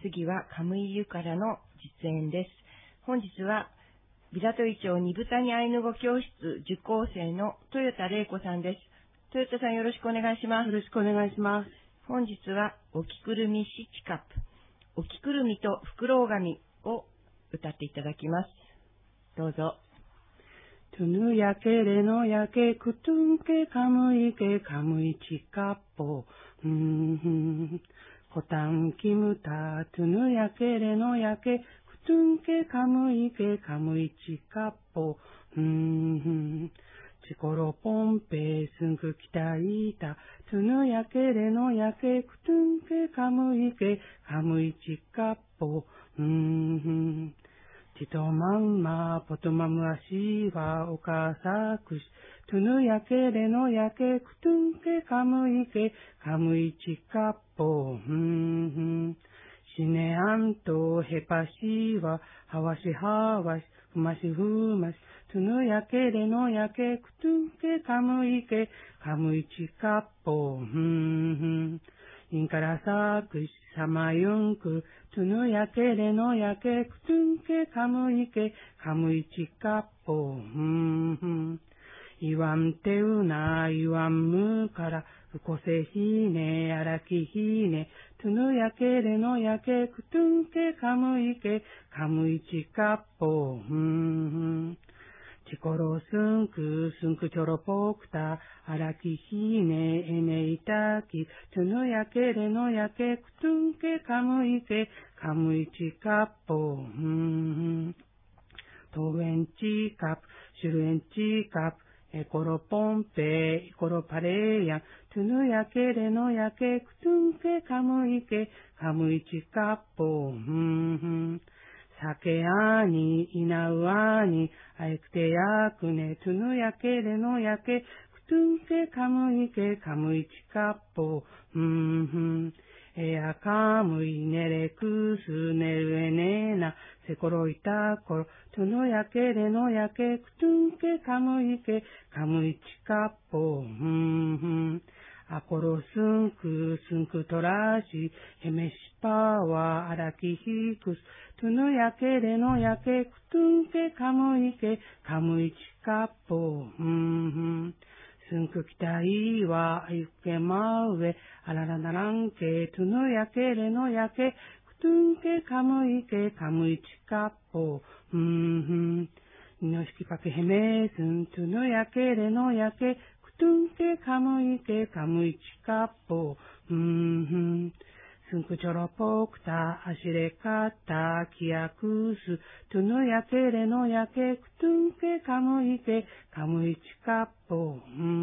次はカムイユからの実演です。本日はビラトイ町二部谷アイヌ語教室受講生の豊田玲子さんです。豊田さん、よろしくお願いします。 よろしくお願いします。 本日はおきくるみしちかぷ、おきくるみとふくろうがみを歌っていただきます。どうぞ。 トゥヌヤケレノヤケクトゥンケカムイケカムイチカポコタンキムタトゥヌヤケレノヤケクトゥンケカムイケカムイチカポチコロポンペスンクキタイタトゥヌヤケレノヤケクトゥンケカムイケカムイチカポチトマンマポトマムアシワオカサクシトゥヌヤケレノヤケクトゥンケカムイケカムイチカポシネアントヘパシワハワシハワシフマシフマシトゥヌヤケレノヤケクトゥンケカムイケカムイチカポインカラサクシサマユンクトゥヌヤケレノヤケクトゥンケカムイケカムイチカポイワンテウナイワンムカラウコセヒネアラキヒネトゥヌヤケレノヤケクトゥンケカムイケカムイチカポチコロスンクチョロポクタアラキヒネエネイタキトゥヌヤケレノヤケクトゥンケカムイケカムイチカポトウエンチカプシュルエンチカプエコロポンペイコロパレヤトゥヌヤケレノヤケクトゥンケカムイケカムイチカポサケアニイナウアニアイクテヤクネトゥヌヤケレノヤケクトゥンケカムイケカムイチカポエアカムイネレクスネルエネナセコロイタコロトゥヌヤケレノヤケクトゥンケカムイケカムイチカポアコロスンクトラシヘメシパワアラキヒクストゥヌヤケレノヤケクトゥンケカムイケカムイチカポスンクキタイワアユケマウエアララナランケトゥヌヤケレノヤケクトゥンケカムイケカムイチカポニノシキパケヘメスントゥヌヤケレノヤケクトゥンケカムイケカムイチカポスンクチョロポクタアシレカタキヤクストゥヌヤケレノヤケクトゥンケカムイケカムイチカポ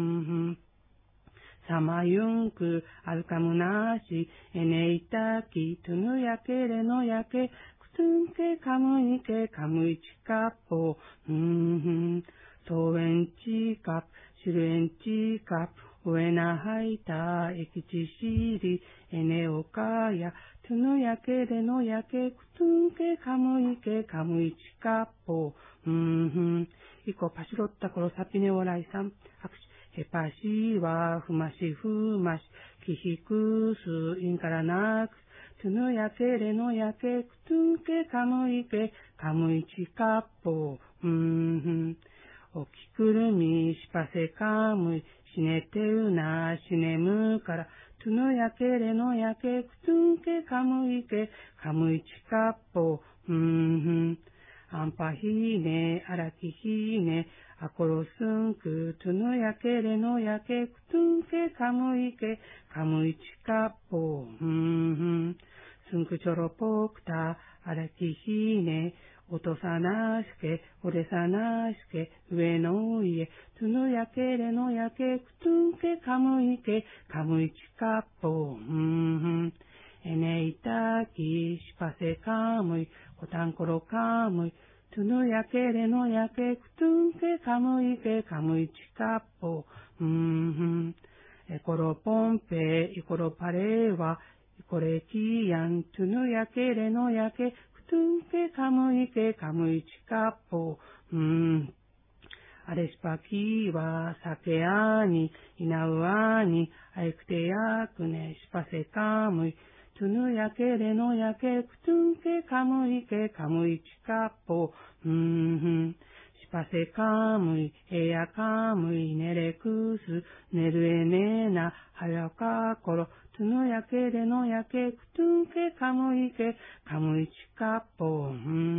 サマユンクアルカムナシエネイタキトゥヌヤケレノヤケクトゥンケカムイケカムイチカポトウエンチカプシルエンチカプウエナハイタエキチシリエネオカヤトゥヌヤケレノヤケクトゥンケカムイケカムイチカポイコパシロッタコロサピネオライサンヘパシワフマシフマシキヒクスインカラナクトゥヌヤケレノヤケクトゥンケカムイケカムイチカポおきくるみしぱせかむいしねてうなしねむからトゥヌヤケレノヤケクトゥンケカムイケカムイチカポアンパヒネアラキヒネアコロスンクトゥヌヤケレノヤケクトゥンケカムイケカムイチカポスンクチョロポクタアラキヒネおとさなしけ、おれさなしけ、上の家、トゥヌヤケレノヤケ、クトゥンケカムイケ、カムイチカポエネイタキ、シパセカムイ、コタンコロカムイ、トゥヌヤケレノヤケ、クトゥンケカムイケ、カムイチカポエコロポンペ、イコロパレワ、イコレキヤン、トゥヌヤケレノヤケ、トゥンケカムイケカムイチカポアレスパキワサケアニイナウアニアイクテヤクネシパセカムイトゥヌヤケレノヤケクトゥンケカムイケカムイチカポシパセカムイエヤカムイネレクスネルエネナハヤカコロトゥヌヤケレノヤケクトゥンケカムイケカムイチカポ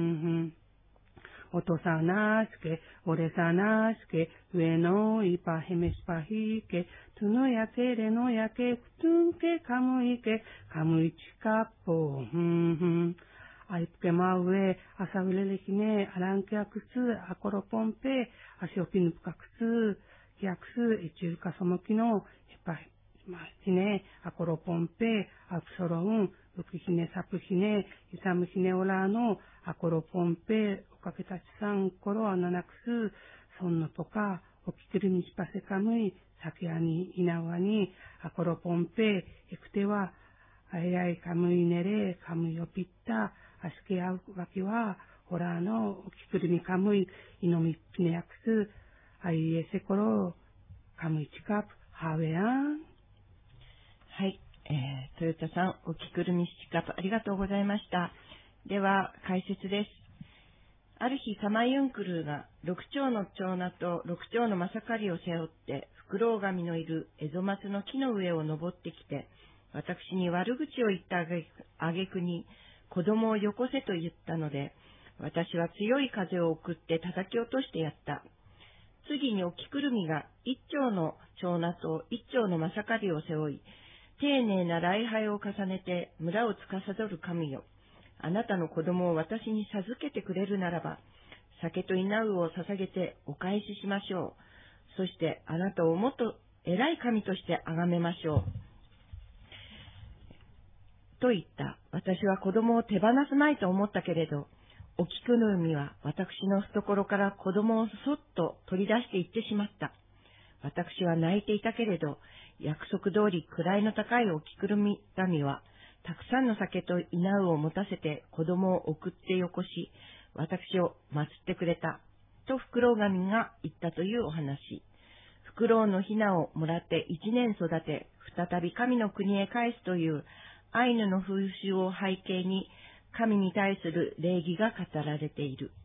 おとさなすけ、おれさなすけ、上のいぱへめしぱひけ、とのやけれのやけ、くとんけかむいけ、かむいちかっぽ、あいぷけまうえ、あさうれれきね、あらんけあくつ、あころぽんぺ、あしおきぬぷかくつ、きやくす、えちゅうかそもきの、えぱまひね、あころぽんぺ、あくそろん、うくひねさぷひね、いさむひねおらの、あころぽんぺ、おかけたちさんころあななくす、そんのとか、おきくるみしぱせかむい、さきあに、いなわに、あころぽんぺ、えくては、あいあいかむいねれ、かむいおぴった、あすけあうわきは、ほらの、おきくるみかむい、いのみっぴねやくす、あいえせころ、かむいちかぷ、はうえあん。 はい、豊田さん、おきくるみしかぷありがとうございました。では、解説です。ある日、サマユンクルーが6丁の長菜と6丁のマサカリを背負って、フクロウガミのいるエゾマツの木の上を登ってきて、私に悪口を言ったあげくに、子供をよこせと言ったので、私は強い風を送って叩き落としてやった。次におきくるみが1丁の長菜と1丁のマサカリを背負い、丁寧な礼拝を重ねて村を司る神よ。あなたの子供を私に授けてくれるならば、酒と稲うを捧げてお返ししましょう。そしてあなたをもっと偉い神として崇めましょう。と言った。私は子供を手放すまいと思ったけれど、おきくるみは私の懐から子供をそっと取り出していってしまった。私は泣いていたけれど、約束通り位の高いおきくるみ神は、たくさんの酒と稲うを持たせて子供を送ってよこし、私を祀ってくれた。とフクロウ神が言ったというお話。フクロウのヒナをもらって1年育て、再び神の国へ返すというアイヌの風習を背景に、神に対する礼儀が語られている。